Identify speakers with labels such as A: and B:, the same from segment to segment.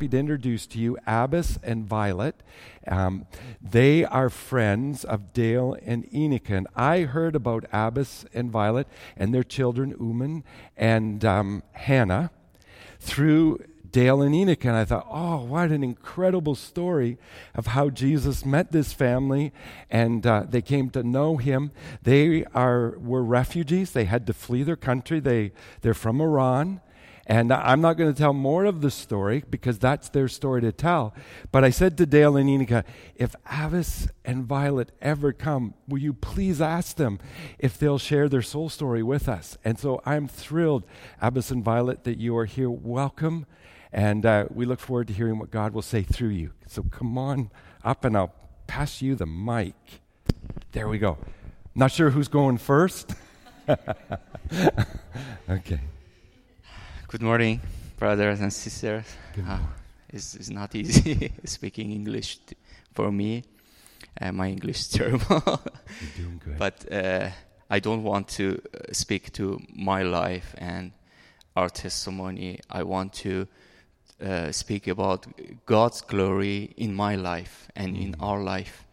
A: happy to introduce to you Abbas and Violet. They are friends of Dale and Enika. And I heard about Abbas and Violet and their children, Uman and Hannah, through Dale and Enika. And I thought, oh, what an incredible story of how Jesus met this family and they came to know him. They were refugees. They had to flee their country. They're from Iran. And I'm not going to tell more of the story because that's their story to tell. But I said to Dale and Enika, if Abbas and Violet ever come, will you please ask them if they'll share their soul story with us? And so I'm thrilled, Abbas and Violet, that you are here. Welcome. And we look forward to hearing what God will say through you. So come on up and I'll pass you the mic. There we go. Not sure who's going first. Okay.
B: Good morning, brothers and sisters. It's not easy speaking English for me. My English is terrible.
A: You're doing good.
B: But I don't want to speak to my life and our testimony. I want to speak about God's glory in my life and in our life.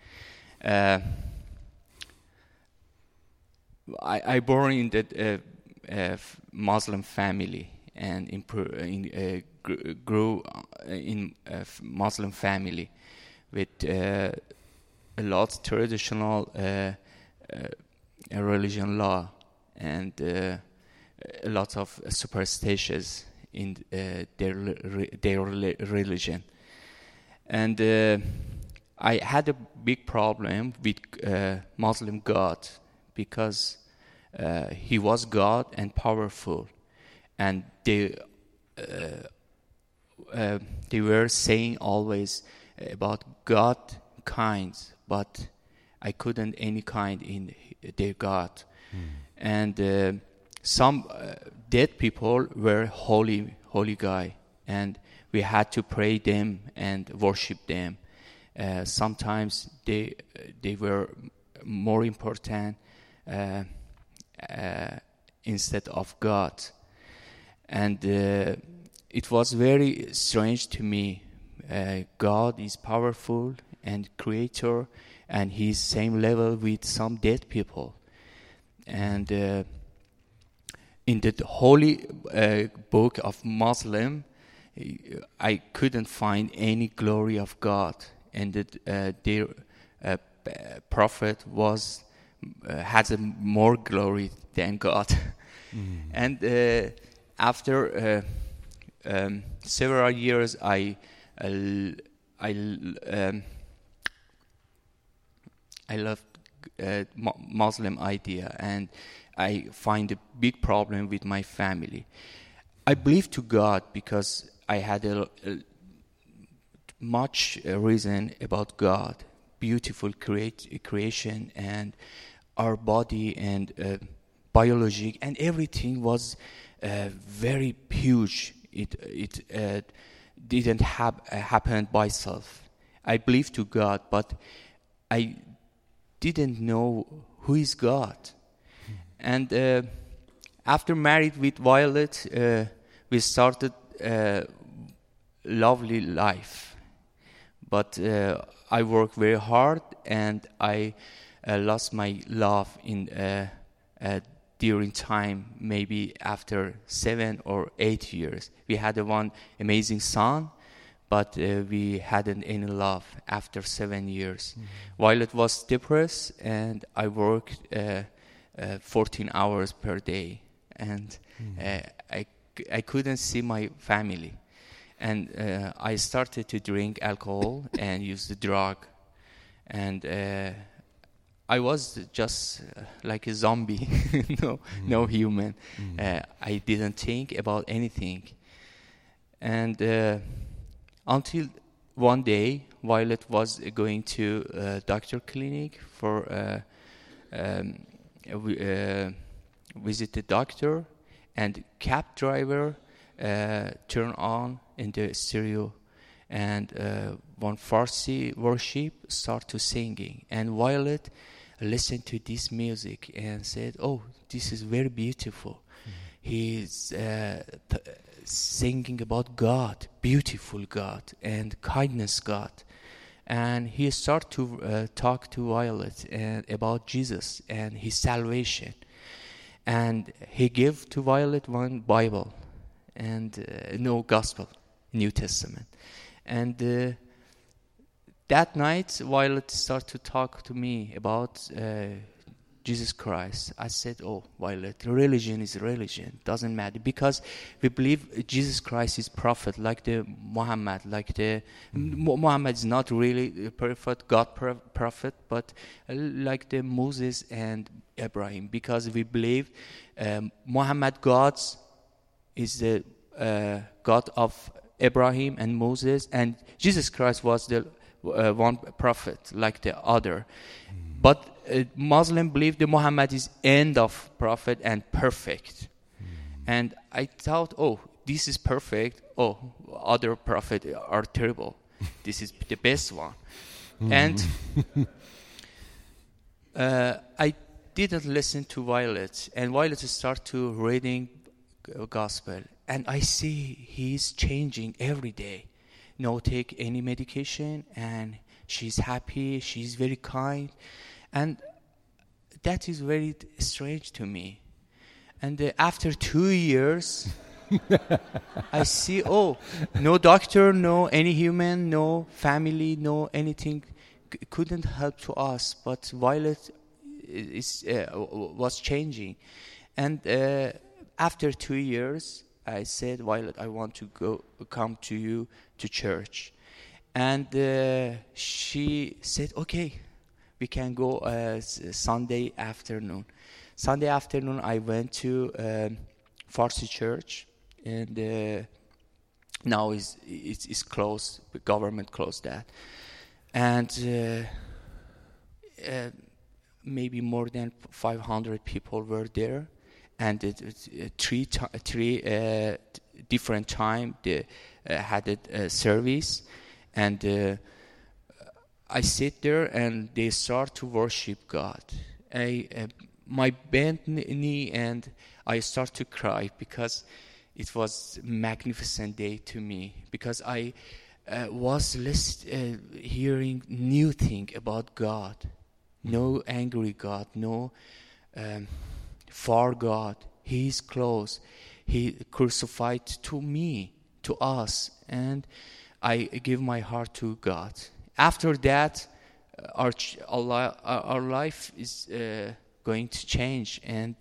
B: I born in the Muslim family and grew in a Muslim family with a lot of traditional religion law and a lot of superstitions in their religion. And I had a big problem with Muslim God because he was God and powerful. And they were saying always about God kind, but I couldn't any kind in their God. And some dead people were holy guy, and we had to pray them and worship them. Sometimes they were more important instead of God. And it was very strange to me. God is powerful and creator, and he's same level with some dead people. And in the holy book of Muslim, I couldn't find any glory of God, and that their prophet has a more glory than God. And after several years, I left Muslim idea, and I find a big problem with my family. I believe to God because I had a much reason about God, beautiful creation, and our body and biology, and everything was very huge. It didn't happen by itself. I believe to God, but I didn't know who is God. And after married with Violet, we started a lovely life. But I worked very hard, and I lost my love in during time, maybe after 7 or 8 years. We had one amazing son, but we hadn't any love after 7 years. Violet was depressed, and I worked 14 hours per day, and I couldn't see my family. And I started to drink alcohol and use the drug, and I was just like a zombie, no human. I didn't think about anything. And until one day, Violet was going to a doctor clinic for visit the doctor, and cab driver turned on in the stereo, and one Farsi worship start to singing, and Violet listened to this music and said, "Oh, this is very beautiful." His singing about God, beautiful God, and kindness God. And he started to talk to Violet about Jesus and his salvation. And he gave to Violet one Bible and no Gospel, New Testament. And that night, Violet started to talk to me about Jesus Christ. I said, oh, Violet, religion is religion, doesn't matter. Because we believe Jesus Christ is prophet, like the Muhammad. Muhammad is not really a perfect God prophet, but like the Moses and Abraham. Because we believe Muhammad God is the God of Abraham and Moses, and Jesus Christ was the one prophet like the other. But Muslim believe the Muhammad is end of prophet and perfect. And I thought, oh, this is perfect. Oh, other prophet are terrible. This is the best one. And I didn't listen to Violet. And Violet started to reading gospel. And I see he's changing every day. No take any medication, and she's happy, she's very kind. And that is very strange to me. And after 2 years, I see, oh, no doctor, no any human, no family, no anything couldn't help to us. But Violet was changing. And after 2 years, I said, Violet, I want to come to you to church. And she said, okay, we can go Sunday afternoon. Sunday afternoon, I went to Farsi church, and now it's closed. The government closed that. And maybe more than 500 people were there. And three different time they had a service, and I sit there and they start to worship God. My bent knee and I start to cry because it was a magnificent day to me, because I was hearing new thing about God, no angry God, no for God. He is close. He crucified to me, to us, and I give my heart to God. After that, our life is going to change, and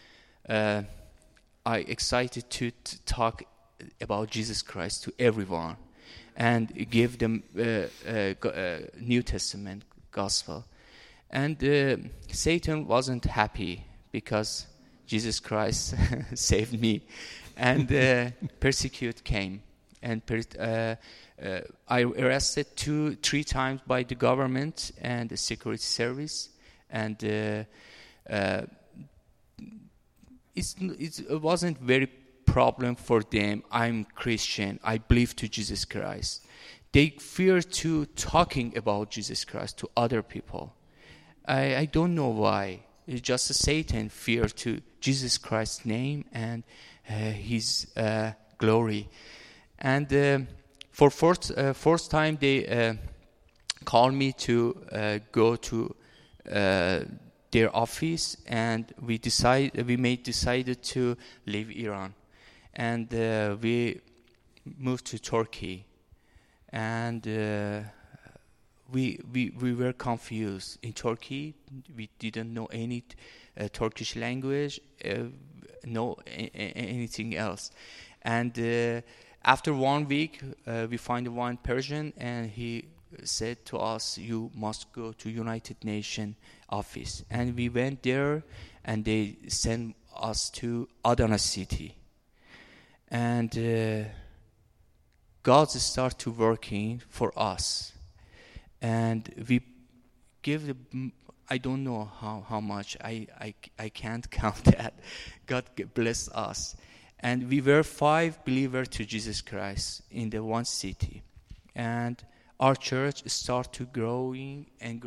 B: I excited to talk about Jesus Christ to everyone and give them New Testament gospel. And Satan wasn't happy because Jesus Christ saved me, and persecute came, and I arrested 2-3 times by the government and the security service, and it wasn't very problem for them. I'm Christian. I believe to Jesus Christ. They fear to talking about Jesus Christ to other people. I don't know why. It's just a Satan fear to Jesus Christ's name and his glory. And for fourth time they called me to go to their office, and we decided to leave Iran, and we moved to Turkey, and we were confused. In Turkey, we didn't know any Turkish language, no anything else. And after 1 week, we find one Persian, and he said to us, "You must go to United Nations office." And we went there, and they sent us to Adana city. And God started to working for us. And we give I don't know how much, I can't count that. God bless us. And we were 5 believers to Jesus Christ in the one city. And our church started to growing. And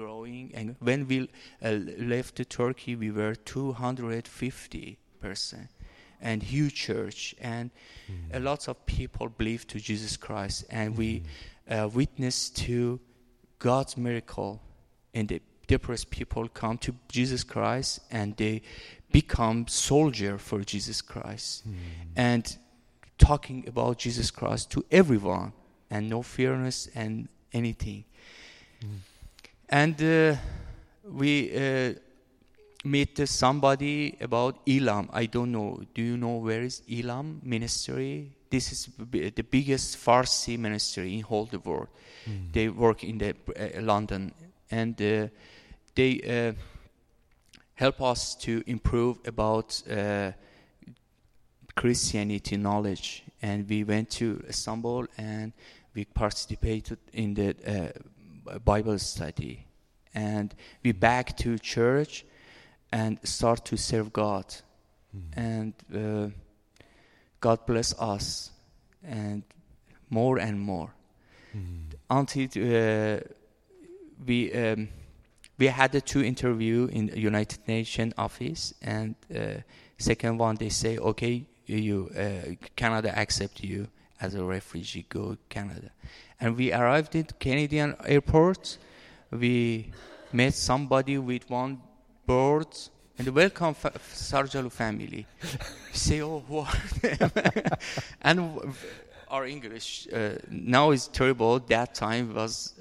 B: when we left to Turkey, we were 250 person. and huge church, and a lot of people believe to Jesus Christ, and we witness to God's miracle, and the depressed people come to Jesus Christ, and they become soldier for Jesus Christ, and talking about Jesus Christ to everyone, and no fearness and anything. And we meet somebody about Elam. I don't know. Do you know where is Elam ministry? This is the biggest Farsi ministry in whole the world. They work in the London, and they help us to improve about Christianity knowledge. And we went to Istanbul, and we participated in the Bible study. And we back to church and start to serve God. And God bless us, and more, until we had the 2 interview in the United Nations office, and second one they say, okay, you Canada accept you as a refugee, go Canada. And we arrived at Canadian airport. We met somebody with one bird, and welcome Sarjalu family. We say, oh, what? And our English now is terrible. That time was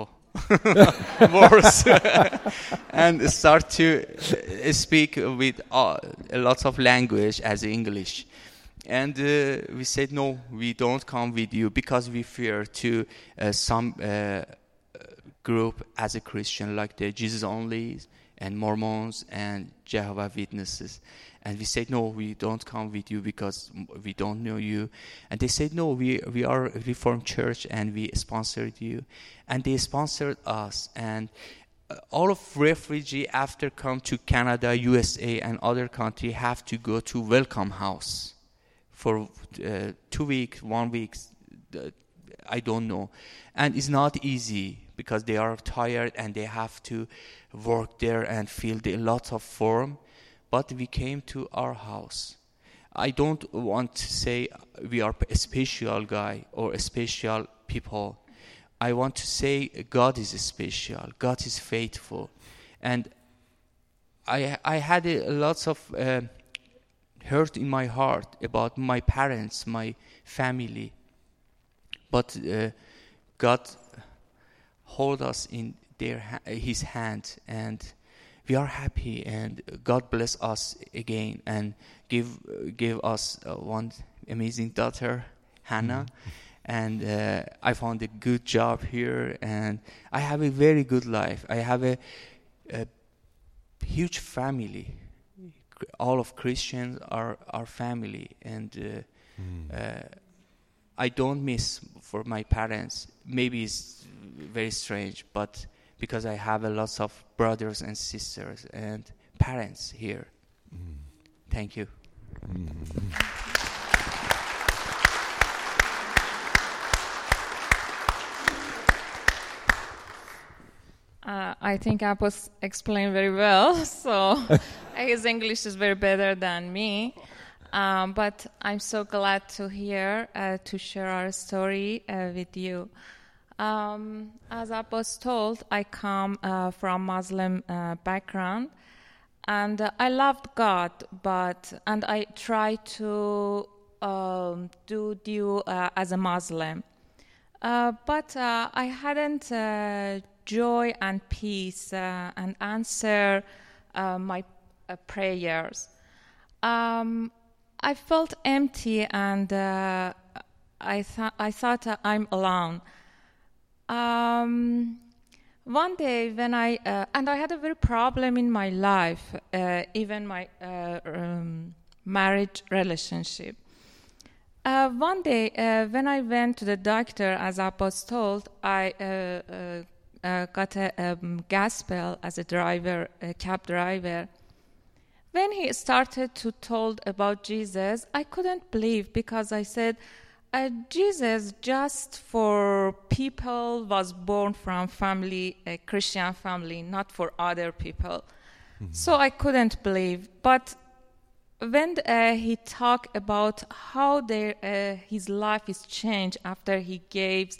B: worse. And start to speak with a lot of language as English. And we said, no, we don't come with you because we fear to some group as a Christian, like the Jesus Only and Mormons and Jehovah's Witnesses. And we said, no, we don't come with you because we don't know you. And they said, no, we are a Reformed Church and we sponsored you. And they sponsored us. And all of refugee after come to Canada, USA, and other country have to go to Welcome House for 2 weeks, 1 week, I don't know. And it's not easy because they are tired and they have to work there and fill a lot of form. But we came to our house. I don't want to say we are a special guy or a special people. I want to say God is special. God is faithful. And I had a lot of hurt in my heart about my parents, my family. But God hold us in His hand, and we are happy, and God bless us again and give us one amazing daughter, Hannah. And I found a good job here, and I have a very good life. I have a huge family. All of Christians are our family, and I don't miss for my parents. Maybe it's very strange, but because I have a lot of brothers and sisters and parents here. Thank you.
C: I think Abbas explained very well, so his English is very better than me. But I'm so glad to hear, to share our story with you. As Abbas told, I come from Muslim background, and I loved God, and I try to do due as a Muslim. But I hadn't joy and peace and answer my prayers. I felt empty, and I thought I'm alone. One day when I had a very problem in my life, even my marriage relationship. One day when I went to the doctor, as Abbas told, I got a gas bill as a driver, a cab driver. When he started to told about Jesus, I couldn't believe, because I said, Jesus just for people was born from family, a Christian family, not for other people. So I couldn't believe. But when he talked about how his life is changed after he gave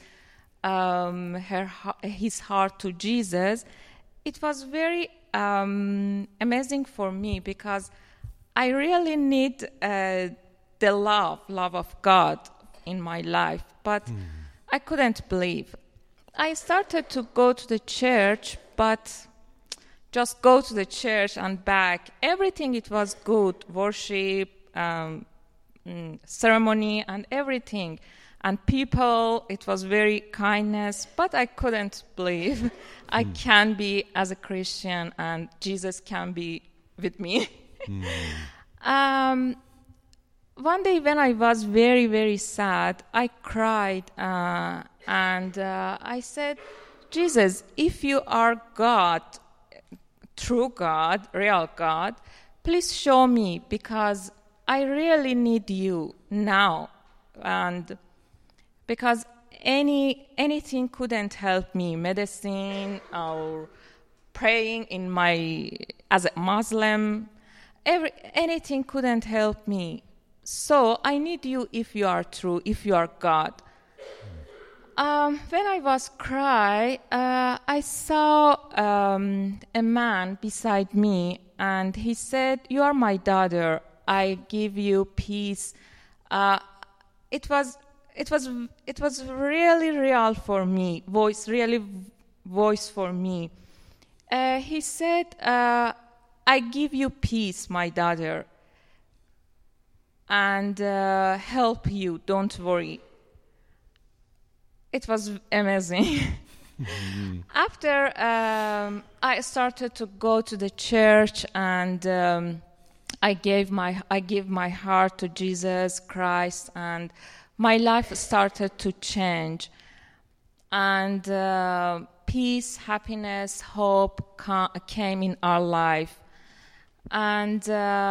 C: his heart to Jesus, it was very amazing for me, because I really need the love of God in my life, but I couldn't believe. I started to go to the church, but just go to the church and back. Everything, it was good, worship, ceremony and everything. And people, it was very kindness, but I couldn't believe I can be as a Christian and Jesus can be with me. One day when I was very, very sad, I cried and I said, Jesus, if you are God, true God, real God, please show me, because I really need you now. And because anything couldn't help me, medicine or praying as a Muslim, anything couldn't help me. So I need you if you are true, if you are God. When I was crying, I saw a man beside me, and he said, "You are my daughter. I give you peace." It was really real for me. Voice for me. He said, "I give you peace, my daughter, and help you. Don't worry." It was amazing. After I started to go to the church, and I give my heart to Jesus Christ, and my life started to change. And peace, happiness, hope came in our life. And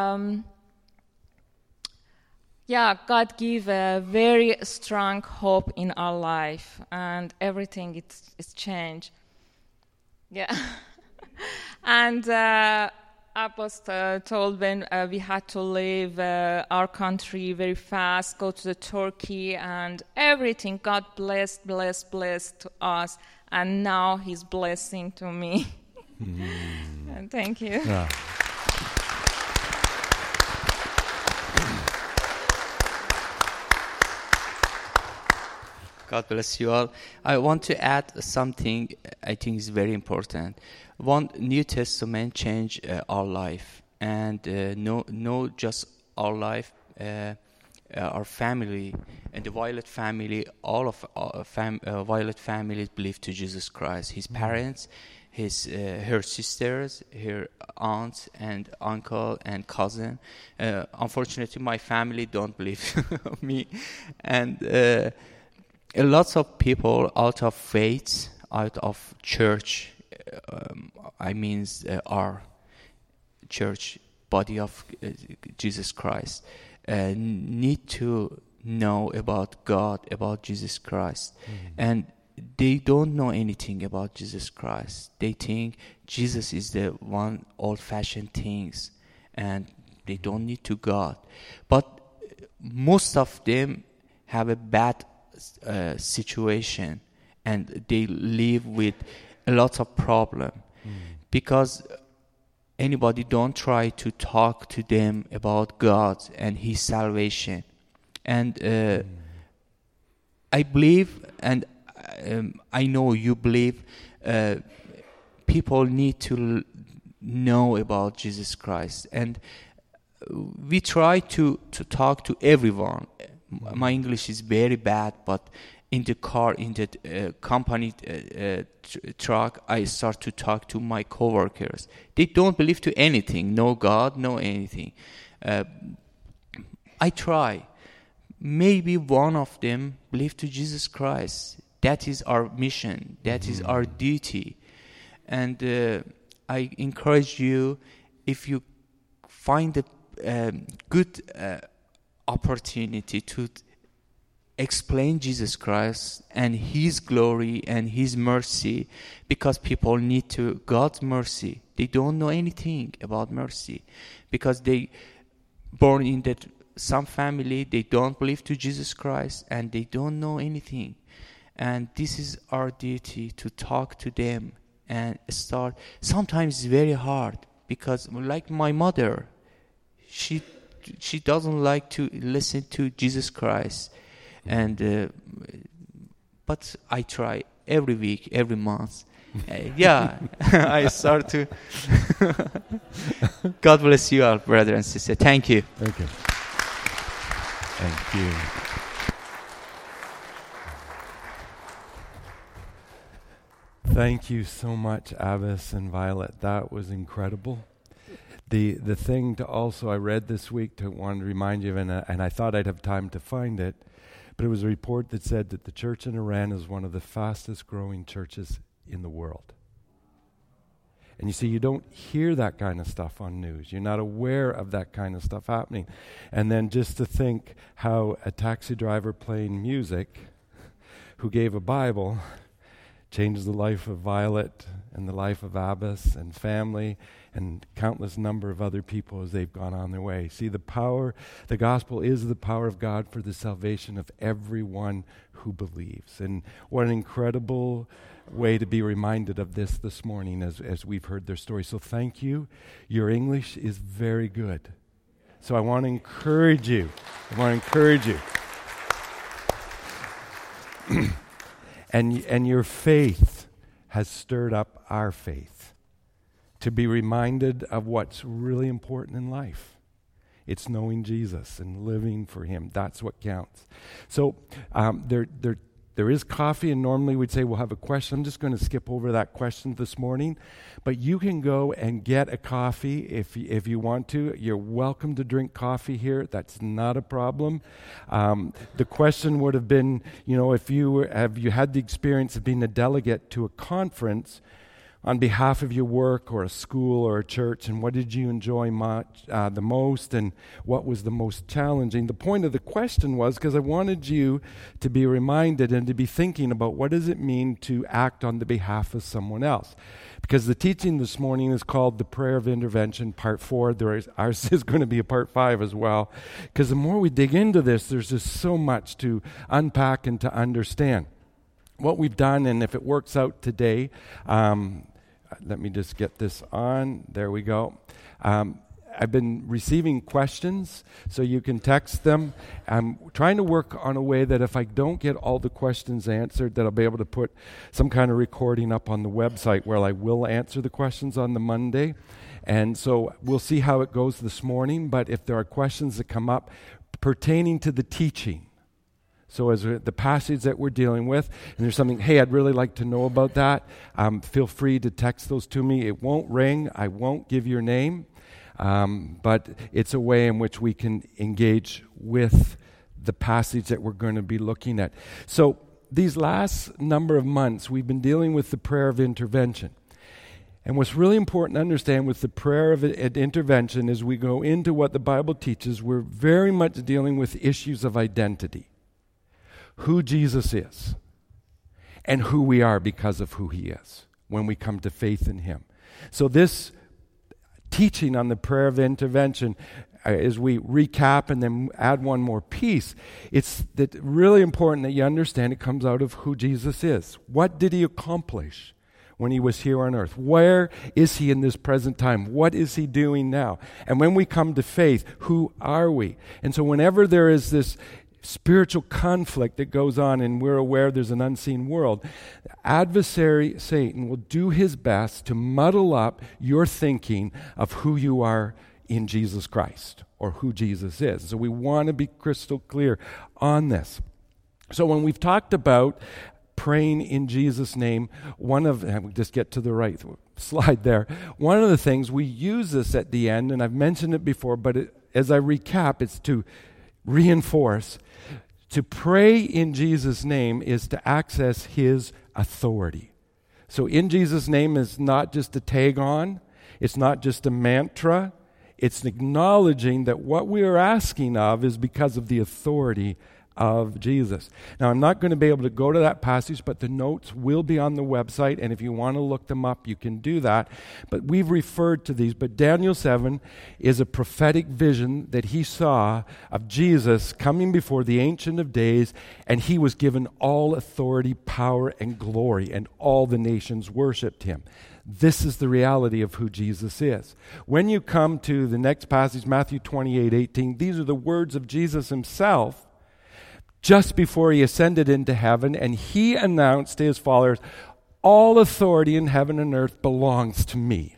C: God gave a very strong hope in our life, and everything it's changed. Yeah. And Apostle told when we had to leave our country very fast, go to the Turkey, and everything, God blessed to us, and now He's blessing to me. And thank you.
A: Yeah.
B: God bless you all. I want to add something I think is very important. One, New Testament changed our life, and no just our life, our family, and the Violet family. All of Violet families believe to Jesus Christ. His parents, her sisters, her aunts and uncle and cousin. Unfortunately, my family don't believe me, and. Lots of people out of faith, out of church, our church, body of Jesus Christ, need to know about God, about Jesus Christ. And they don't know anything about Jesus Christ. They think Jesus is the one old-fashioned things, and they don't need to God. But most of them have a bad situation, and they live with a lot of problem because anybody don't try to talk to them about God and His salvation. And I believe, and I know you believe, people need to know about Jesus Christ, and we try to talk to everyone. My English is very bad, but in the car, in the company truck, I start to talk to my coworkers. They don't believe to anything, no God, no anything. I try. Maybe one of them believe to Jesus Christ. That is our mission. That is our duty. And I encourage you, if you find a good opportunity to explain Jesus Christ and His glory and His mercy, because people need to God's mercy. They don't know anything about mercy because born in that some family, they don't believe to Jesus Christ and they don't know anything. And this is our duty to talk to them and start. Sometimes it's very hard because, like my mother, she doesn't like to listen to Jesus Christ, and but I try every week, every month. I start to. God bless you all, brother and sister. Thank you.
A: Okay. Thank you. Thank you so much, Abbas and Violet. That was incredible. The thing to also I read this week to want to remind you of, and I thought I'd have time to find it, but it was a report that said that the church in Iran is one of the fastest growing churches in the world. And you see, you don't hear that kind of stuff on news. You're not aware of that kind of stuff happening. And then just to think how a taxi driver playing music who gave a Bible changed the life of Violet and the life of Abbas and family and countless number of other people as they've gone on their way. See, the gospel is the power of God for the salvation of everyone who believes. And what an incredible way to be reminded of this morning as we've heard their story. So thank you. Your English is very good. So I want to encourage you. And your faith has stirred up our faith to be reminded of what's really important in life. It's knowing Jesus and living for Him. That's what counts. So there is coffee, and normally we'd say we'll have a question. I'm just going to skip over that question this morning. But you can go and get a coffee if you want to. You're welcome to drink coffee here. That's not a problem. The question would have been, if you had the experience of being a delegate to a conference on behalf of your work or a school or a church, and what did you enjoy the most, and what was the most challenging? The point of the question was because I wanted you to be reminded and to be thinking about what does it mean to act on the behalf of someone else. Because the teaching this morning is called the Prayer of Intervention, Part 4. Ours is going to be a Part 5 as well. Because the more we dig into this, there's just so much to unpack and to understand. What we've done, and if it works out today, let me just get this on. There we go. I've been receiving questions, so you can text them. I'm trying to work on a way that if I don't get all the questions answered, that I'll be able to put some kind of recording up on the website where I will answer the questions on the Monday. And so we'll see how it goes this morning, but if there are questions that come up pertaining to the teaching, so as the passage that we're dealing with, and there's something, hey, I'd really like to know about that, feel free to text those to me. It won't ring. I won't give your name, but it's a way in which we can engage with the passage that we're going to be looking at. So these last number of months, we've been dealing with the prayer of intervention. And what's really important to understand with the prayer of intervention as we go into what the Bible teaches, we're very much dealing with issues of identity. Who Jesus is and who we are because of who He is when we come to faith in Him. So this teaching on the prayer of intervention, as we recap and then add one more piece, it's that really important that you understand it comes out of who Jesus is. What did He accomplish when He was here on earth? Where is He in this present time? What is He doing now? And when we come to faith, who are we? And so whenever there is this spiritual conflict that goes on and we're aware there's an unseen world, adversary Satan will do his best to muddle up your thinking of who you are in Jesus Christ or who Jesus is. So we want to be crystal clear on this. So when we've talked about praying in Jesus' name, and we just get to the right slide there, one of the things we use this at the end, and I've mentioned it before, but as I recap, it's to reinforce. To pray in Jesus' name is to access His authority. So in Jesus' name is not just a tag on, it's not just a mantra, it's acknowledging that what we are asking of is because of the authority of Jesus. Now, I'm not going to be able to go to that passage, but the notes will be on the website, and if you want to look them up, you can do that. But we've referred to these. But Daniel 7 is a prophetic vision that he saw of Jesus coming before the Ancient of Days, and he was given all authority, power, and glory, and all the nations worshipped him. This is the reality of who Jesus is. When you come to the next passage, Matthew 28:18, these are the words of Jesus himself just before he ascended into heaven, and he announced to his followers, all authority in heaven and earth belongs to me.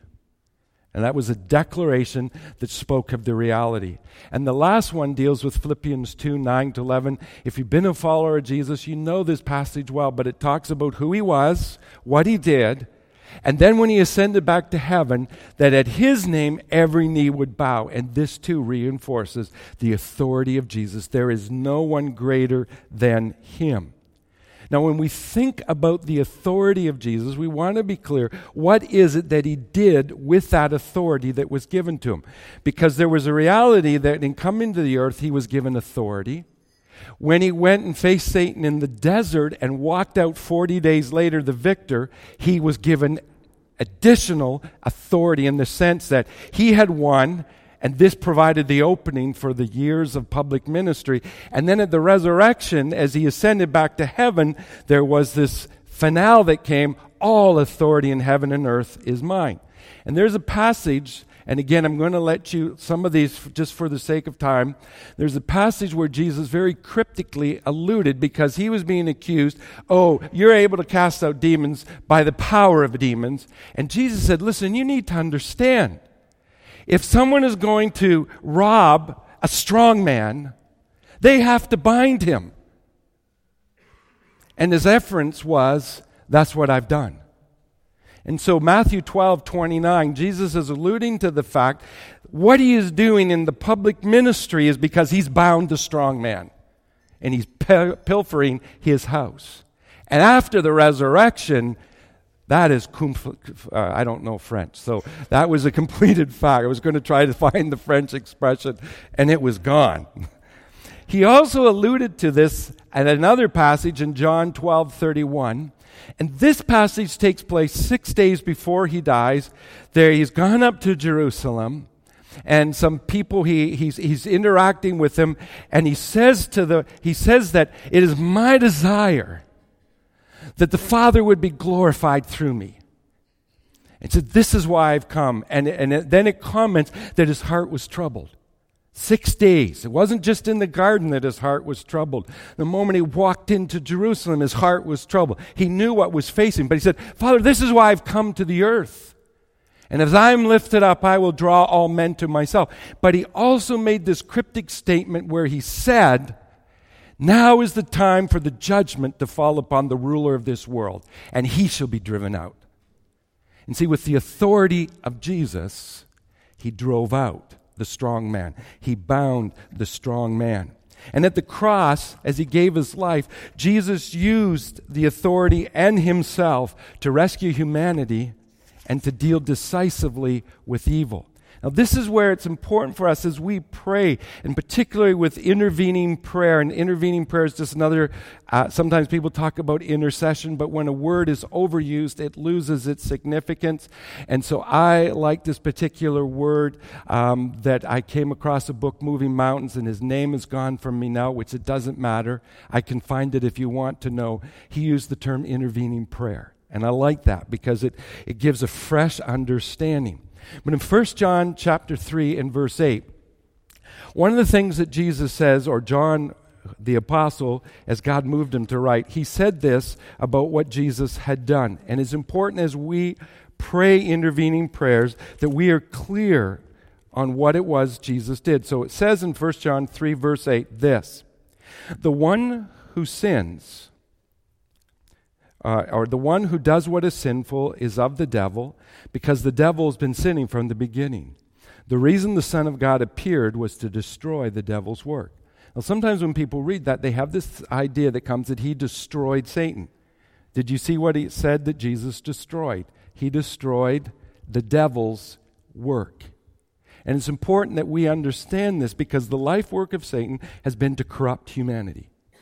A: And that was a declaration that spoke of the reality. And the last one deals with Philippians 2:9-11. If you've been a follower of Jesus, you know this passage well, but it talks about who he was, what he did, and then when he ascended back to heaven, that at his name every knee would bow. And this too reinforces the authority of Jesus. There is no one greater than him. Now, when we think about the authority of Jesus, we want to be clear, what is it that he did with that authority that was given to him? Because there was a reality that in coming to the earth, he was given authority. When he went and faced Satan in the desert and walked out 40 days later the victor, he was given additional authority in the sense that he had won, and this provided the opening for the years of public ministry. And then at the resurrection, as he ascended back to heaven, there was this finale that came, all authority in heaven and earth is mine. And there's a passage, and again, I'm going to let you, some of these, just for the sake of time, there's a passage where Jesus very cryptically alluded, because he was being accused, you're able to cast out demons by the power of demons. And Jesus said, listen, you need to understand, if someone is going to rob a strong man, they have to bind him. And his reference was, that's what I've done. And so Matthew 12:29, Jesus is alluding to the fact what he is doing in the public ministry is because he's bound the strong man. And he's pilfering his house. And after the resurrection, that is, I don't know French, so that was a completed fact. I was going to try to find the French expression, and it was gone. He also alluded to this at another passage in John 12:31. And this passage takes place 6 days before he dies. There, he's gone up to Jerusalem, and some people he's interacting with them, and he says that it is my desire that the Father would be glorified through me. And so this is why I've come. And then it comments that his heart was troubled. 6 days. It wasn't just in the garden that his heart was troubled. The moment he walked into Jerusalem, his heart was troubled. He knew what was facing, but he said, Father, this is why I've come to the earth. And as I am lifted up, I will draw all men to myself. But he also made this cryptic statement where he said, now is the time for the judgment to fall upon the ruler of this world, and he shall be driven out. And see, with the authority of Jesus, he drove out the strong man. He bound the strong man. And at the cross, as he gave his life, Jesus used the authority and himself to rescue humanity and to deal decisively with evil. Now, this is where it's important for us as we pray, and particularly with intervening prayer. And intervening prayer is just another, sometimes people talk about intercession, but when a word is overused, it loses its significance. And so I like this particular word that I came across a book, Moving Mountains, and his name is gone from me now, which it doesn't matter. I can find it if you want to know. He used the term intervening prayer. And I like that because it gives a fresh understanding. But in 1 John chapter 3 and verse 8, one of the things that Jesus says, or John the apostle, as God moved him to write, he said this about what Jesus had done. And it's important as we pray intervening prayers that we are clear on what it was Jesus did. So it says in 1 John 3 verse 8 this, the one who sins, or the one who does what is sinful is of the devil, because the devil has been sinning from the beginning. The reason the Son of God appeared was to destroy the devil's work. Now, sometimes when people read that, they have this idea that comes that he destroyed Satan. Did you see what he said that Jesus destroyed? He destroyed the devil's work. And it's important that we understand this because the life work of Satan has been to corrupt humanity.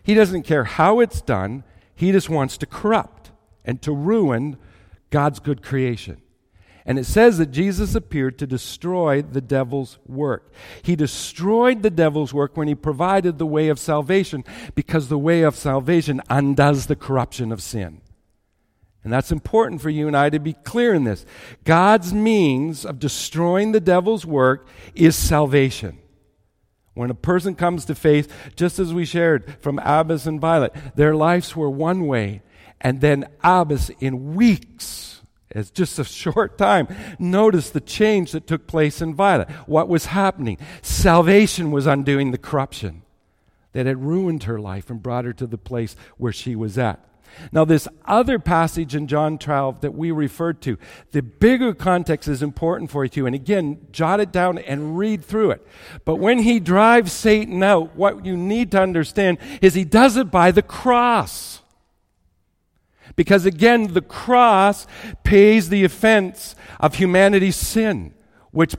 A: He doesn't care how it's done. He just wants to corrupt and to ruin God's good creation. And it says that Jesus appeared to destroy the devil's work. He destroyed the devil's work when he provided the way of salvation, because the way of salvation undoes the corruption of sin. And that's important for you and I to be clear in this. God's means of destroying the devil's work is salvation. When a person comes to faith, just as we shared from Abbas and Violet, their lives were one way, and then Abbas in weeks, as just a short time, noticed the change that took place in Violet. What was happening? Salvation was undoing the corruption that had ruined her life and brought her to the place where she was at. Now, this other passage in John 12 that we referred to, the bigger context is important for you too. And again, jot it down and read through it. But when he drives Satan out, what you need to understand is he does it by the cross. Because again, the cross pays the offense of humanity's sin, which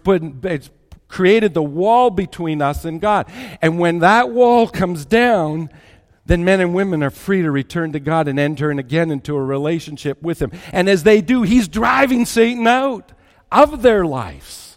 A: created the wall between us and God. And when that wall comes down, then men and women are free to return to God and enter again into a relationship with Him. And as they do, He's driving Satan out of their lives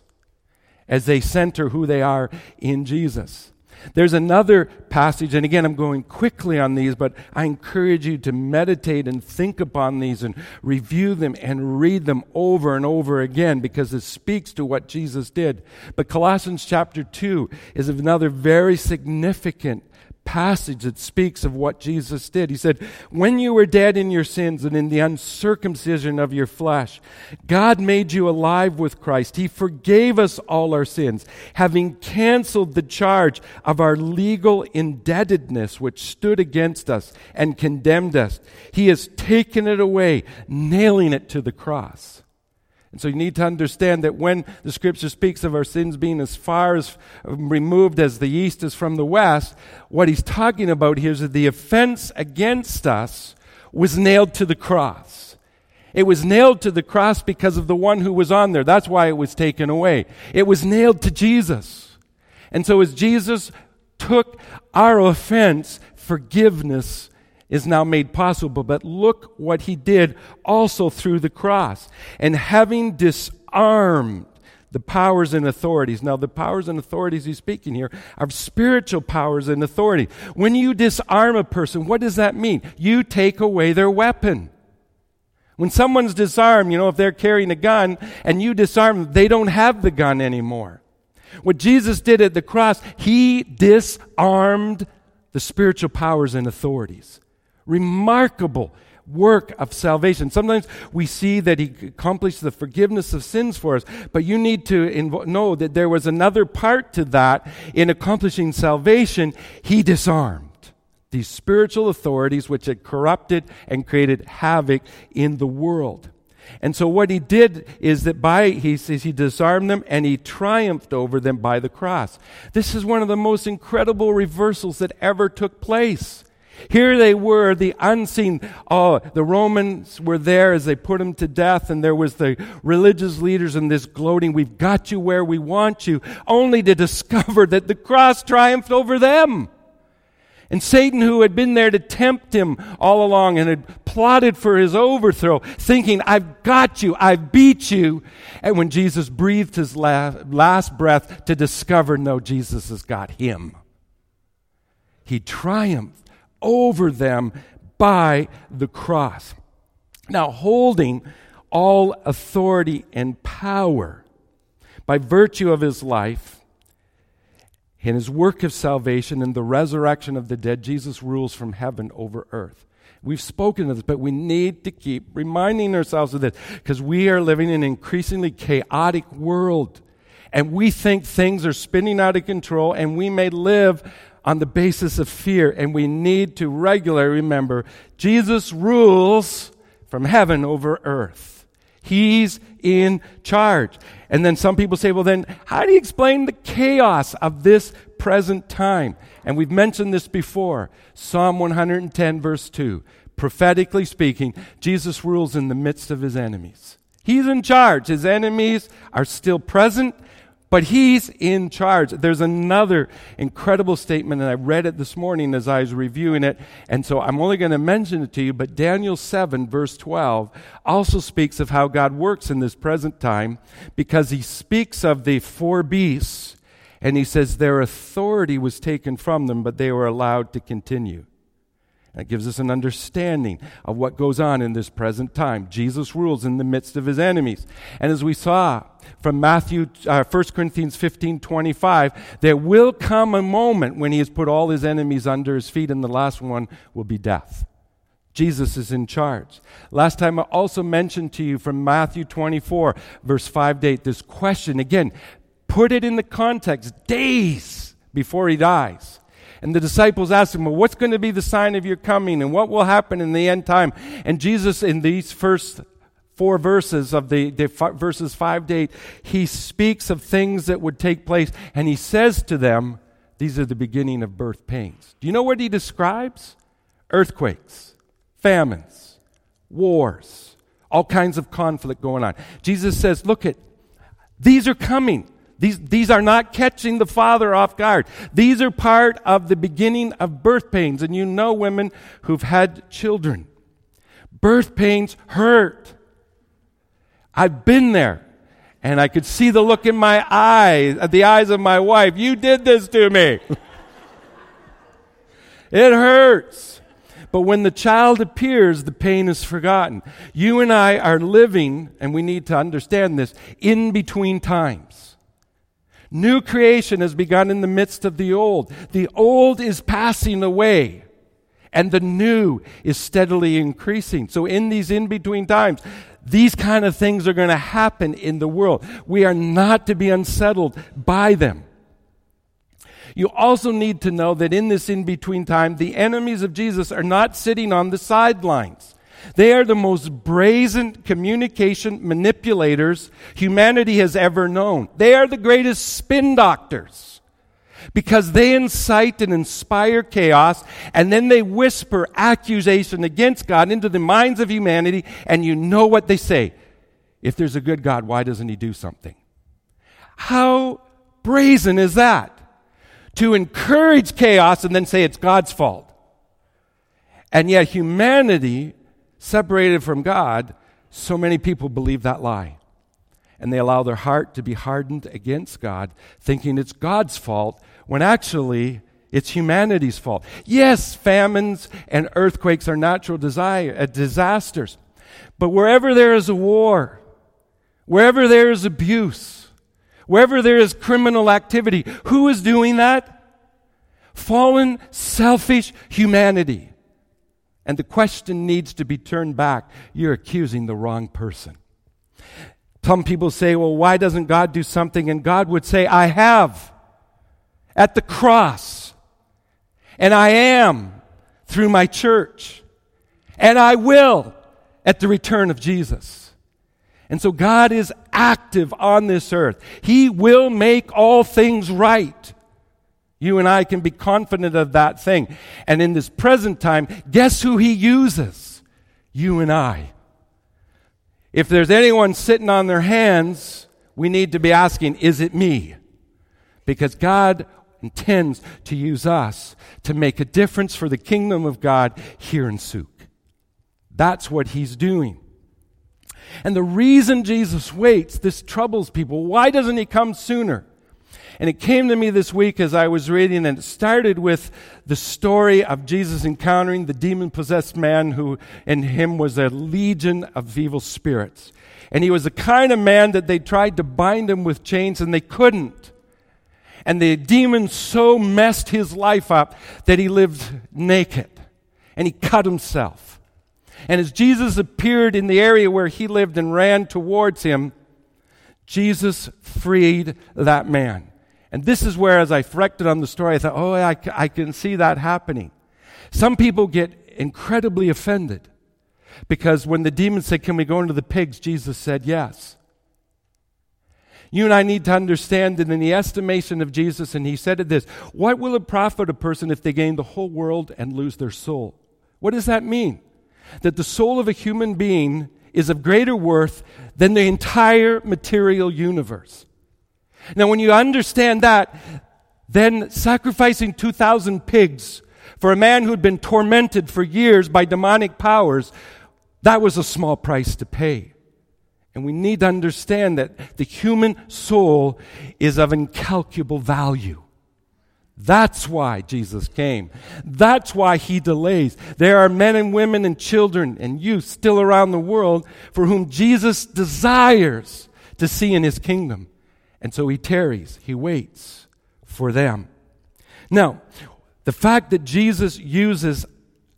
A: as they center who they are in Jesus. There's another passage, and again, I'm going quickly on these, but I encourage you to meditate and think upon these and review them and read them over and over again, because it speaks to what Jesus did. But Colossians chapter 2 is another very significant passage that speaks of what Jesus did. He said, when you were dead in your sins and in the uncircumcision of your flesh, God made you alive with Christ. He forgave us all our sins, having canceled the charge of our legal indebtedness which stood against us and condemned us. He has taken it away, nailing it to the cross. And so you need to understand that when the Scripture speaks of our sins being as far as removed as the east is from the west, what he's talking about here is that the offense against us was nailed to the cross. It was nailed to the cross because of the one who was on there. That's why it was taken away. It was nailed to Jesus. And so as Jesus took our offense, forgiveness is now made possible. But look what he did also through the cross. And having disarmed the powers and authorities. Now, the powers and authorities he's speaking here are spiritual powers and authority. When you disarm a person, what does that mean? You take away their weapon. When someone's disarmed, if they're carrying a gun and you disarm them, they don't have the gun anymore. What Jesus did at the cross, he disarmed the spiritual powers and authorities. Remarkable work of salvation. Sometimes we see that he accomplished the forgiveness of sins for us, but you need to know that there was another part to that. In accomplishing salvation, he disarmed these spiritual authorities which had corrupted and created havoc in the world. And so what he did is that he says he disarmed them and he triumphed over them by the cross. This is one of the most incredible reversals that ever took place. Here they were, the unseen. The Romans were there as they put him to death, and there was the religious leaders and this gloating, we've got you where we want you, only to discover that the cross triumphed over them. And Satan, who had been there to tempt him all along and had plotted for his overthrow, thinking, I've got you, I've beat you. And when Jesus breathed his last breath, to discover, no, Jesus has got him. He triumphed over them by the cross. Now, holding all authority and power by virtue of his life and his work of salvation and the resurrection of the dead, Jesus rules from heaven over earth. We've spoken of this, but we need to keep reminding ourselves of this, because we are living in an increasingly chaotic world, and we think things are spinning out of control, and we may live on the basis of fear, and we need to regularly remember Jesus rules from heaven over earth. He's in charge. And then some people say, well, then how do you explain the chaos of this present time? And we've mentioned this before. Psalm 110, verse 2. Prophetically speaking, Jesus rules in the midst of his enemies. He's in charge. His enemies are still present, But he's in charge. There's another incredible statement, and I read it this morning as I was reviewing it, and so I'm only going to mention it to you, but Daniel 7, verse 12, also speaks of how God works in this present time, because he speaks of the four beasts, and he says their authority was taken from them, but they were allowed to continue. That gives us an understanding of what goes on in this present time. Jesus rules in the midst of his enemies. And as we saw from 1 Corinthians 15:25, there will come a moment when he has put all his enemies under his feet, and the last one will be death. Jesus is in charge. Last time I also mentioned to you from Matthew 24, verse 5-8, this question. Again, put it in the context, days before he dies. And the disciples asked him, well, what's going to be the sign of your coming, and what will happen in the end time? And Jesus, in these first four verses of the verses 5-8, he speaks of things that would take place, and he says to them, these are the beginning of birth pains. Do you know what he describes? Earthquakes, famines, wars, all kinds of conflict going on. Jesus says, look, these are coming. These are not catching the Father off guard. These are part of the beginning of birth pains. And you know women who've had children. Birth pains hurt. I've been there. And I could see the look in my eyes, the eyes of my wife. You did this to me. It hurts. But when the child appears, the pain is forgotten. You and I are living, and we need to understand this, in between times. New creation has begun in the midst of the old. The old is passing away, and the new is steadily increasing. So in these in-between times, these kind of things are going to happen in the world. We are not to be unsettled by them. You also need to know that in this in-between time, the enemies of Jesus are not sitting on the sidelines. They are the most brazen communication manipulators humanity has ever known. They are the greatest spin doctors because they incite and inspire chaos, and then they whisper accusation against God into the minds of humanity, and you know what they say. If there's a good God, why doesn't he do something? How brazen is that? To encourage chaos and then say it's God's fault. And yet humanity, separated from God, so many people believe that lie. And they allow their heart to be hardened against God, thinking it's God's fault, when actually it's humanity's fault. Yes, famines and earthquakes are natural disasters. But wherever there is a war, wherever there is abuse, wherever there is criminal activity, who is doing that? Fallen, selfish humanity. And the question needs to be turned back. You're accusing the wrong person. Some people say, well, why doesn't God do something? And God would say, I have at the cross. And I am through my church. And I will at the return of Jesus. And so God is active on this earth. He will make all things right. You and I can be confident of that thing. And in this present time, guess who he uses? You and I. If there's anyone sitting on their hands, we need to be asking, is it me? Because God intends to use us to make a difference for the kingdom of God here in Souk. That's what he's doing. And the reason Jesus waits, this troubles people. Why doesn't he come sooner? And it came to me this week as I was reading, and it started with the story of Jesus encountering the demon-possessed man who in him was a legion of evil spirits. And he was the kind of man that they tried to bind him with chains, and they couldn't. And the demon so messed his life up that he lived naked. And he cut himself. And as Jesus appeared in the area where he lived and ran towards him, Jesus freed that man. And this is where, as I reflected on the story, I thought, oh, I can see that happening. Some people get incredibly offended because when the demon said, can we go into the pigs, Jesus said yes. You and I need to understand that in the estimation of Jesus, and he said it this, what will it profit a person if they gain the whole world and lose their soul? What does that mean? That the soul of a human being is of greater worth than the entire material universe. Now, when you understand that, then sacrificing 2,000 pigs for a man who'd been tormented for years by demonic powers, that was a small price to pay. And we need to understand that the human soul is of incalculable value. That's why Jesus came. That's why he delays. There are men and women and children and youth still around the world for whom Jesus desires to see in his kingdom. And so he tarries, he waits for them. Now, the fact that Jesus uses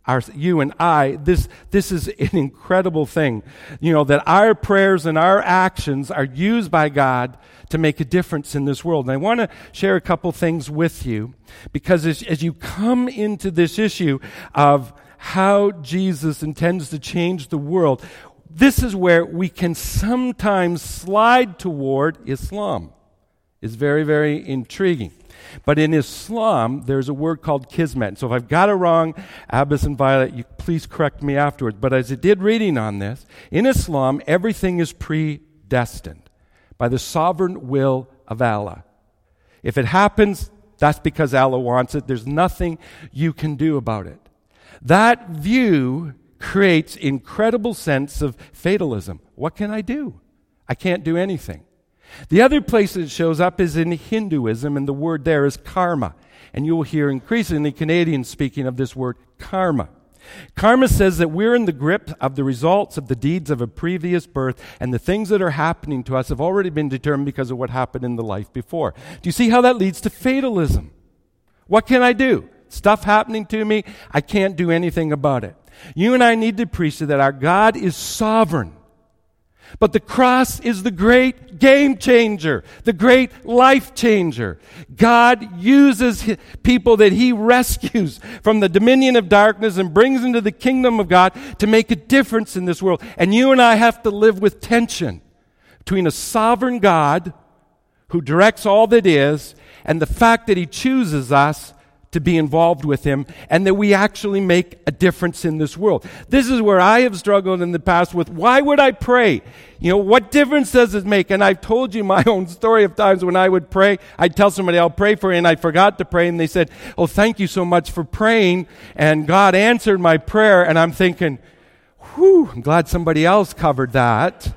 A: you and I, this is an incredible thing. You know, that our prayers and our actions are used by God to make a difference in this world. And I want to share a couple things with you, because as you come into this issue of how Jesus intends to change the world, this is where we can sometimes slide toward Islam. It's very, very intriguing. But in Islam, there's a word called kismet. So if I've got it wrong, Abbas and Violet, you please correct me afterwards. But as I did reading on this, in Islam, everything is predestined by the sovereign will of Allah. If it happens, that's because Allah wants it. There's nothing you can do about it. That view creates incredible sense of fatalism. What can I do? I can't do anything. The other place it shows up is in Hinduism, and the word there is karma. And you will hear increasingly Canadians speaking of this word karma. Karma says that we're in the grip of the results of the deeds of a previous birth, and the things that are happening to us have already been determined because of what happened in the life before. Do you see how that leads to fatalism? What can I do? Stuff happening to me, I can't do anything about it. You and I need to preach that our God is sovereign. But the cross is the great game changer, the great life changer. God uses people that he rescues from the dominion of darkness and brings into the kingdom of God to make a difference in this world. And you and I have to live with tension between a sovereign God who directs all that is and the fact that he chooses us to be involved with him, and that we actually make a difference in this world. This is where I have struggled in the past with, why would I pray? You know, what difference does it make? And I've told you my own story of times when I would pray. I'd tell somebody, I'll pray for you, and I forgot to pray, and they said, oh, thank you so much for praying, and God answered my prayer, and I'm thinking, whew, I'm glad somebody else covered that.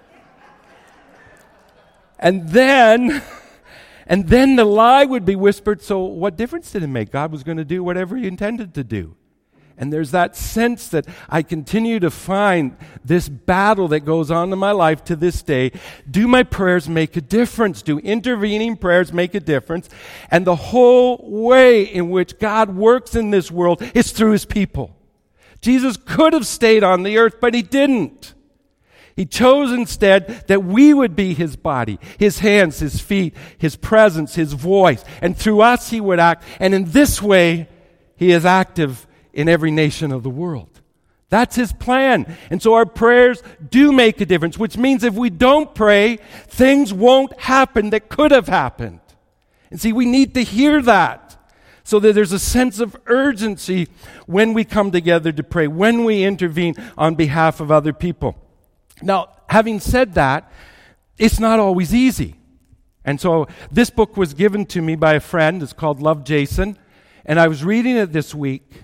A: And then the lie would be whispered, so what difference did it make? God was going to do whatever he intended to do. And there's that sense that I continue to find this battle that goes on in my life to this day. Do my prayers make a difference? Do intervening prayers make a difference? And the whole way in which God works in this world is through his people. Jesus could have stayed on the earth, but he didn't. He chose instead that we would be his body, his hands, his feet, his presence, his voice. And through us he would act. And in this way, he is active in every nation of the world. That's his plan. And so our prayers do make a difference, which means if we don't pray, things won't happen that could have happened. And see, we need to hear that so that there's a sense of urgency when we come together to pray, when we intervene on behalf of other people. Now, having said that, it's not always easy. And so this book was given to me by a friend. It's called Love Jason. And I was reading it this week.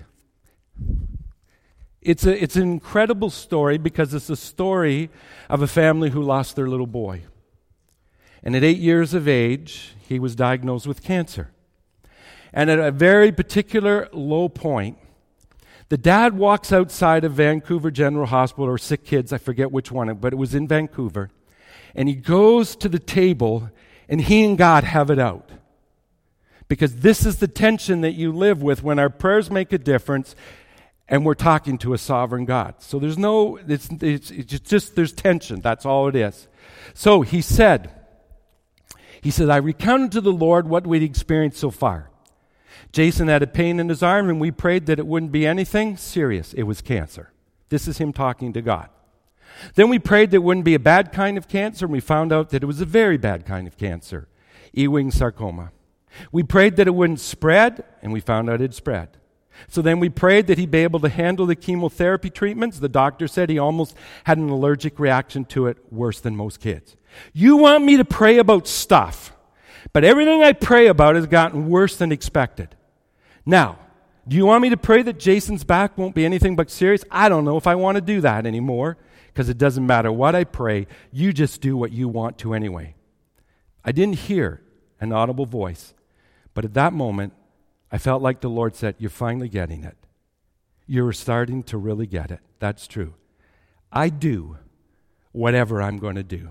A: It's an incredible story because it's a story of a family who lost their little boy. And at 8 years of age, he was diagnosed with cancer. And at a very particular low point, the dad walks outside of Vancouver General Hospital, or Sick Kids, I forget which one, but it was in Vancouver. And he goes to the table, and he and God have it out. Because this is the tension that you live with when our prayers make a difference, and we're talking to a sovereign God. So there's there's tension. That's all it is. So he said, I recounted to the Lord what we'd experienced so far. Jason had a pain in his arm, and we prayed that it wouldn't be anything serious. It was cancer. This is him talking to God. Then we prayed that it wouldn't be a bad kind of cancer, and we found out that it was a very bad kind of cancer, Ewing sarcoma. We prayed that it wouldn't spread, and we found out it spread. So then we prayed that he'd be able to handle the chemotherapy treatments. The doctor said he almost had an allergic reaction to it, worse than most kids. You want me to pray about stuff But everything I pray about has gotten worse than expected. Now, do you want me to pray that Jason's back won't be anything but serious? I don't know if I want to do that anymore, because it doesn't matter what I pray. You just do what you want to anyway. I didn't hear an audible voice, but at that moment, I felt like the Lord said, you're finally getting it. You're starting to really get it. That's true. I do whatever I'm going to do.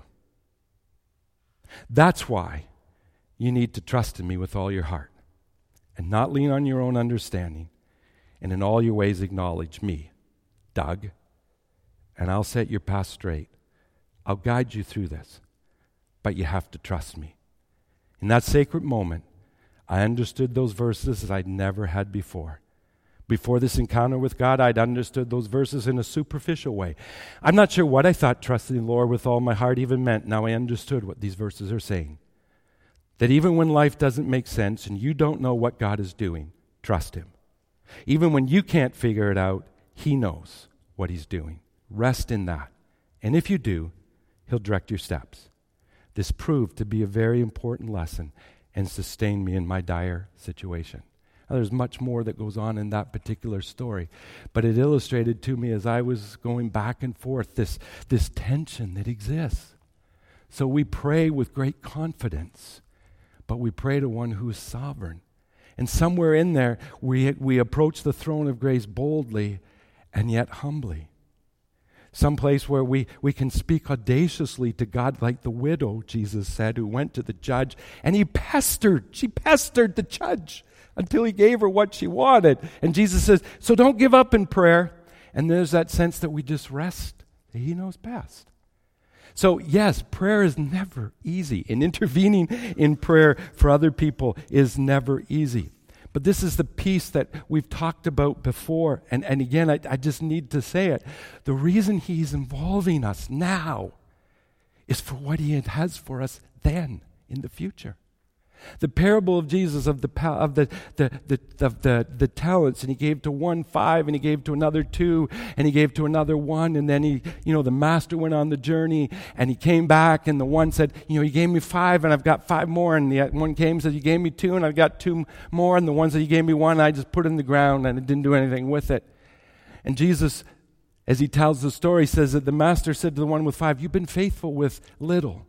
A: That's why you need to trust in me with all your heart and not lean on your own understanding, and in all your ways acknowledge me, Doug, and I'll set your path straight. I'll guide you through this, but you have to trust me. In that sacred moment, I understood those verses as I'd never had before. Before this encounter with God, I'd understood those verses in a superficial way. I'm not sure what I thought trusting the Lord with all my heart even meant. Now I understood what these verses are saying. That even when life doesn't make sense and you don't know what God is doing, trust Him. Even when you can't figure it out, He knows what He's doing. Rest in that. And if you do, He'll direct your steps. This proved to be a very important lesson and sustained me in my dire situation. Now, there's much more that goes on in that particular story, but it illustrated to me as I was going back and forth this tension that exists. So we pray with great confidence, but we pray to one who is sovereign. And somewhere in there, we approach the throne of grace boldly and yet humbly. Someplace where we can speak audaciously to God, like the widow, Jesus said, who went to the judge, and she pestered the judge until he gave her what she wanted. And Jesus says, so don't give up in prayer. And there's that sense that we just rest, that He knows best. So yes, prayer is never easy, and intervening in prayer for other people is never easy. But this is the piece that we've talked about before, and again, I just need to say it. The reason He's involving us now is for what He has for us then, in the future. The parable of Jesus of the talents, and He gave to one 5, and He gave to another 2, and He gave to another 1, and then the master went on the journey, and he came back, and the one said, He gave me 5, and I've got 5 more, and the one came and said, you gave me 2, and I've got 2 more, and the one said, you gave me 1, and I just put it in the ground, and I didn't do anything with it. And Jesus, as He tells the story, says that the master said to the one with 5, you've been faithful with little,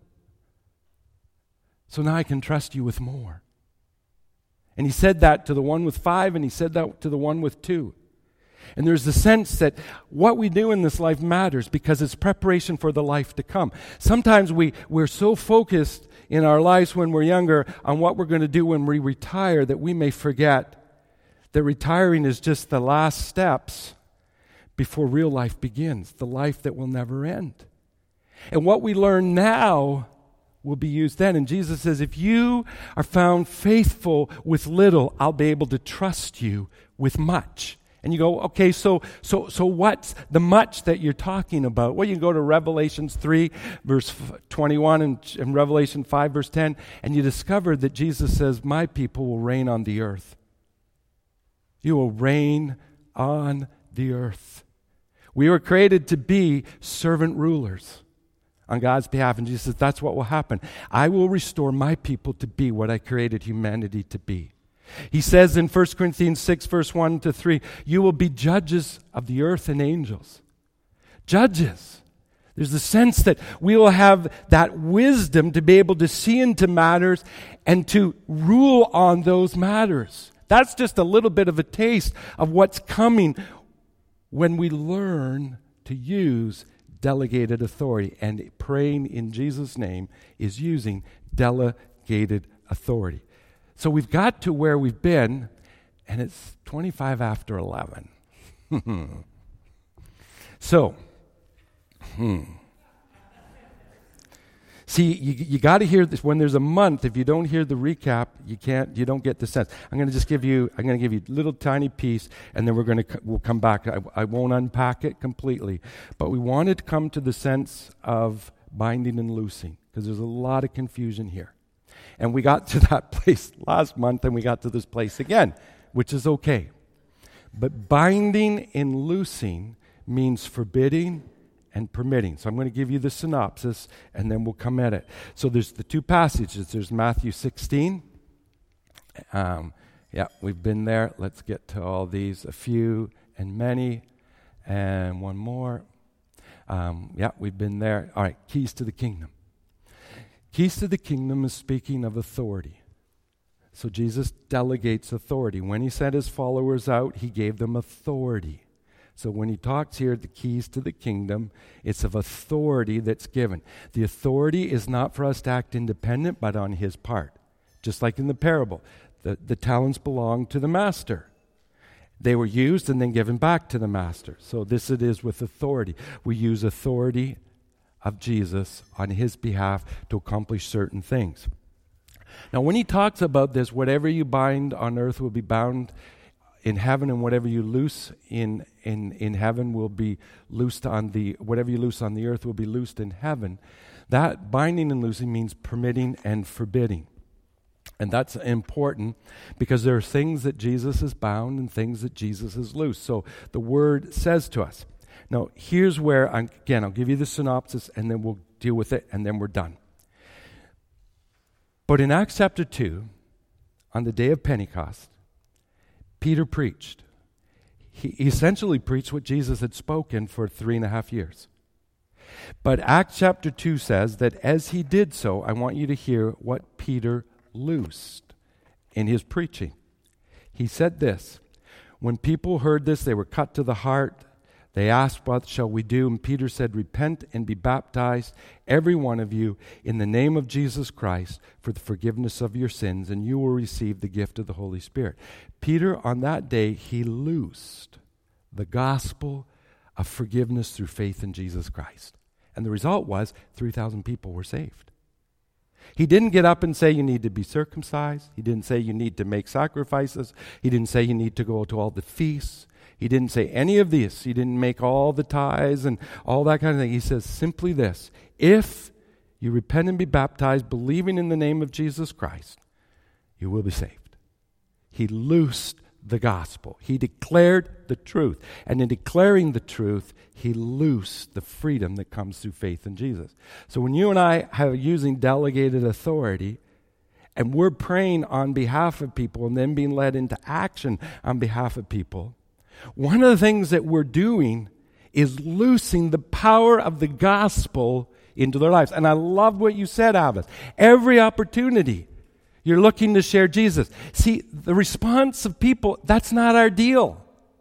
A: so now I can trust you with more. And He said that to the one with 5, and He said that to the one with 2. And there's the sense that what we do in this life matters because it's preparation for the life to come. Sometimes we're so focused in our lives when we're younger on what we're going to do when we retire that we may forget that retiring is just the last steps before real life begins, the life that will never end. And what we learn now will be used then. And Jesus says, if you are found faithful with little, I'll be able to trust you with much. And you go, okay, so what's the much that you're talking about? Well, you go to Revelation 3, verse 21, and Revelation 5, verse 10, and you discover that Jesus says, my people will reign on the earth. You will reign on the earth. We were created to be servant rulers on God's behalf. And Jesus says, that's what will happen. I will restore my people to be what I created humanity to be. He says in 1 Corinthians 6, verse 1 to 3, you will be judges of the earth and angels. Judges. There's the sense that we will have that wisdom to be able to see into matters and to rule on those matters. That's just a little bit of a taste of what's coming when we learn to use delegated authority, and praying in Jesus' name is using delegated authority. So we've got to where we've been, and it's 25 after 11. So, see, you got to hear this. When there's a month, if you don't hear the recap, you don't get the sense. I'm going to give you a little tiny piece, and then we'll come back. I won't unpack it completely, but we wanted to come to the sense of binding and loosing, because there's a lot of confusion here. And we got to that place last month, and we got to this place again, which is okay. But binding and loosing means forbidding and permitting. So I'm going to give you the synopsis, and then we'll come at it. So there's the two passages. There's Matthew 16. Yeah, we've been there. Let's get to all these. A few and many, and one more. Yeah, we've been there. All right, keys to the kingdom. Keys to the kingdom is speaking of authority. So Jesus delegates authority. When he sent his followers out, he gave them authority. So when he talks here, the keys to the kingdom, it's of authority that's given. The authority is not for us to act independent, but on his part. Just like in the parable, the talents belong to the master. They were used and then given back to the master. So this it is with authority. We use authority of Jesus on his behalf to accomplish certain things. Now when he talks about this, whatever you bind on earth will be bound in heaven, and whatever you loose in heaven will be loosed on the, whatever you loose on the earth will be loosed in heaven. That binding and loosing means permitting and forbidding. And that's important because there are things that Jesus has bound and things that Jesus has loosed. So the word says to us. Now here's where, I'll give you the synopsis and then we'll deal with it and then we're done. But in Acts chapter 2, on the day of Pentecost, Peter preached. He essentially preached what Jesus had spoken for 3.5 years. But Acts chapter 2 says that as he did so, I want you to hear what Peter loosed in his preaching. He said this, when people heard this, they were cut to the heart. They asked, what shall we do? And Peter said, repent and be baptized, every one of you, in the name of Jesus Christ for the forgiveness of your sins, and you will receive the gift of the Holy Spirit. Peter, on that day, he loosed the gospel of forgiveness through faith in Jesus Christ. And the result was 3,000 people were saved. He didn't get up and say you need to be circumcised. He didn't say you need to make sacrifices. He didn't say you need to go to all the feasts. He didn't say any of this. He didn't make all the tithes and all that kind of thing. He says simply this: if you repent and be baptized, believing in the name of Jesus Christ, you will be saved. He loosed the gospel. He declared the truth. And in declaring the truth, he loosed the freedom that comes through faith in Jesus. So when you and I are using delegated authority, and we're praying on behalf of people and then being led into action on behalf of people, one of the things that we're doing is loosing the power of the gospel into their lives. And I love what you said, Abbas. Every opportunity, you're looking to share Jesus. See, the response of people, that's not our deal.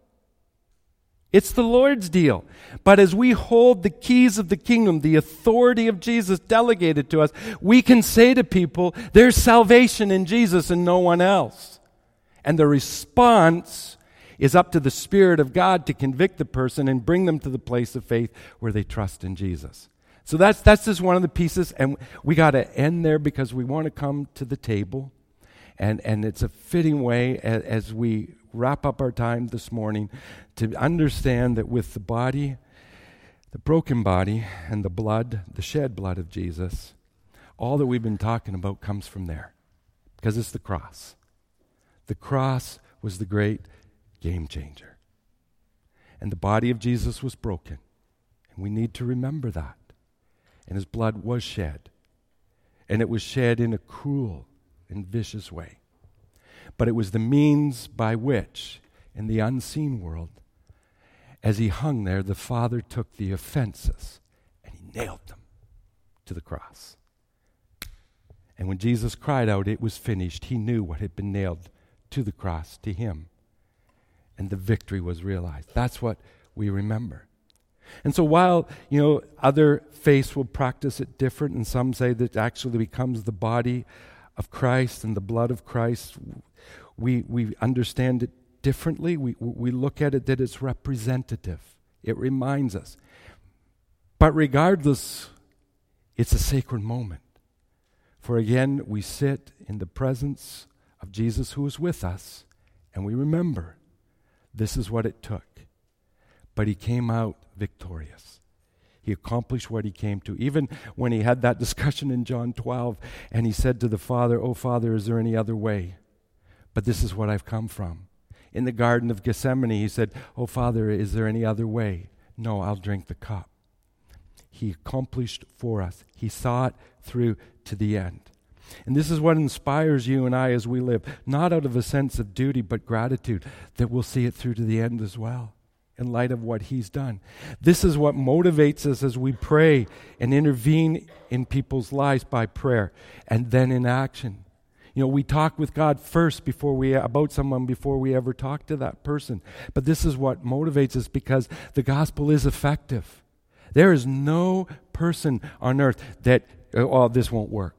A: It's the Lord's deal. But as we hold the keys of the kingdom, the authority of Jesus delegated to us, we can say to people, there's salvation in Jesus and no one else. And the response is up to the Spirit of God to convict the person and bring them to the place of faith where they trust in Jesus. So that's just one of the pieces, and we got to end there because we want to come to the table, and it's a fitting way as we wrap up our time this morning to understand that with the body, the broken body, and the blood, the shed blood of Jesus, all that we've been talking about comes from there because it's the cross. The cross was the great game changer. And the body of Jesus was broken. And we need to remember that. And his blood was shed. And it was shed in a cruel and vicious way. But it was the means by which, in the unseen world, as he hung there, the Father took the offenses and he nailed them to the cross. And when Jesus cried out, it was finished, he knew what had been nailed to the cross to him. And the victory was realized. That's what we remember. And so while, other faiths will practice it different, and some say that it actually becomes the body of Christ and the blood of Christ, we understand it differently. We look at it that it's representative. It reminds us. But regardless, it's a sacred moment. For again, we sit in the presence of Jesus who is with us, and we remember this is what it took. But he came out victorious. He accomplished what he came to. Even when he had that discussion in John 12, and he said to the Father, "Oh, Father, is there any other way? But this is what I've come from." In the Garden of Gethsemane, he said, "Oh, Father, is there any other way? No, I'll drink the cup." He accomplished for us. He saw it through to the end. And this is what inspires you and I as we live, not out of a sense of duty, but gratitude that we'll see it through to the end as well, in light of what He's done. This is what motivates us as we pray and intervene in people's lives by prayer and then in action. You know, we talk with God first about someone before we ever talk to that person. But this is what motivates us because the gospel is effective. There is no person on earth that, this won't work.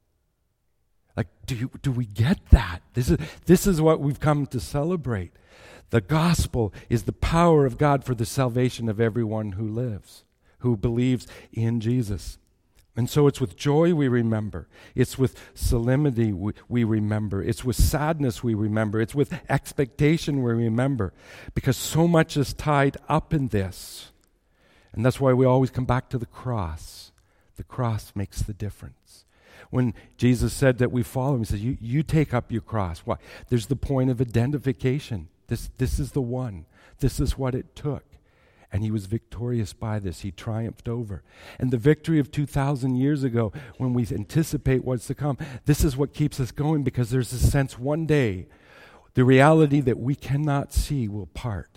A: Like, do we get that? This is what we've come to celebrate. The gospel is the power of God for the salvation of everyone who lives, who believes in Jesus. And so it's with joy we remember. It's with solemnity we remember. It's with sadness we remember. It's with expectation we remember. Because so much is tied up in this. And that's why we always come back to the cross. The cross makes the difference. When Jesus said that we follow Him, He says, you take up your cross. Why? There's the point of identification. This is the one. This is what it took. And He was victorious by this. He triumphed over. And the victory of 2,000 years ago, when we anticipate what's to come, this is what keeps us going because there's a sense one day the reality that we cannot see will part.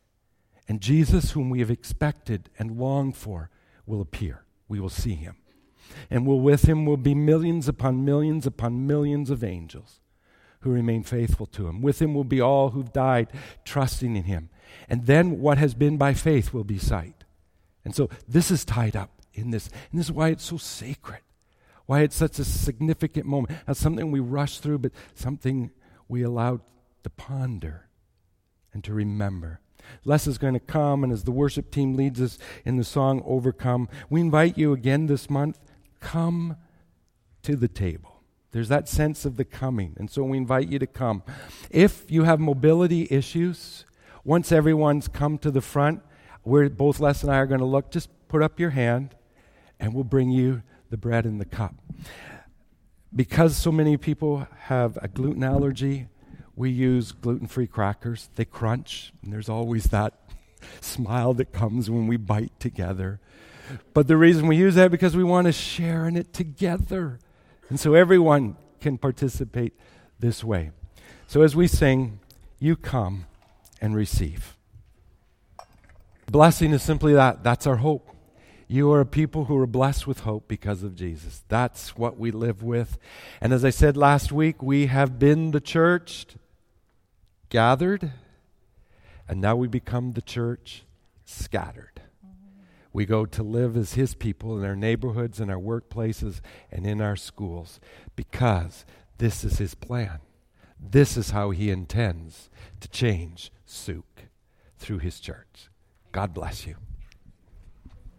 A: And Jesus, whom we have expected and longed for, will appear. We will see Him. And with Him will be millions upon millions upon millions of angels who remain faithful to Him. With Him will be all who've died trusting in Him. And then what has been by faith will be sight. And so this is tied up in this. And this is why it's so sacred. Why it's such a significant moment. Not something we rush through, but something we allow to ponder and to remember. Les is going to come, and as the worship team leads us in the song Overcome, we invite you again this month, come to the table. There's that sense of the coming, and so we invite you to come. If you have mobility issues, once everyone's come to the front, both Les and I are going to look, just put up your hand, and we'll bring you the bread and the cup. Because so many people have a gluten allergy, we use gluten-free crackers. They crunch, and there's always that smile that comes when we bite together. But the reason we use that is because we want to share in it together. And so everyone can participate this way. So as we sing, you come and receive. Blessing is simply that. That's our hope. You are a people who are blessed with hope because of Jesus. That's what we live with. And as I said last week, we have been the church gathered, and now we become the church scattered. We go to live as His people in our neighborhoods, in our workplaces, and in our schools because this is His plan. This is how He intends to change Souk through His church. God bless you.